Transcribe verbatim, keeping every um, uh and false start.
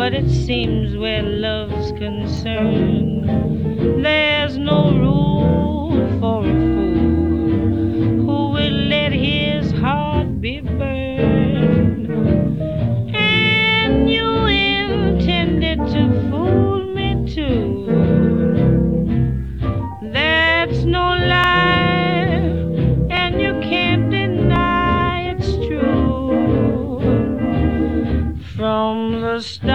But it seems where love's concerned, there's no room for a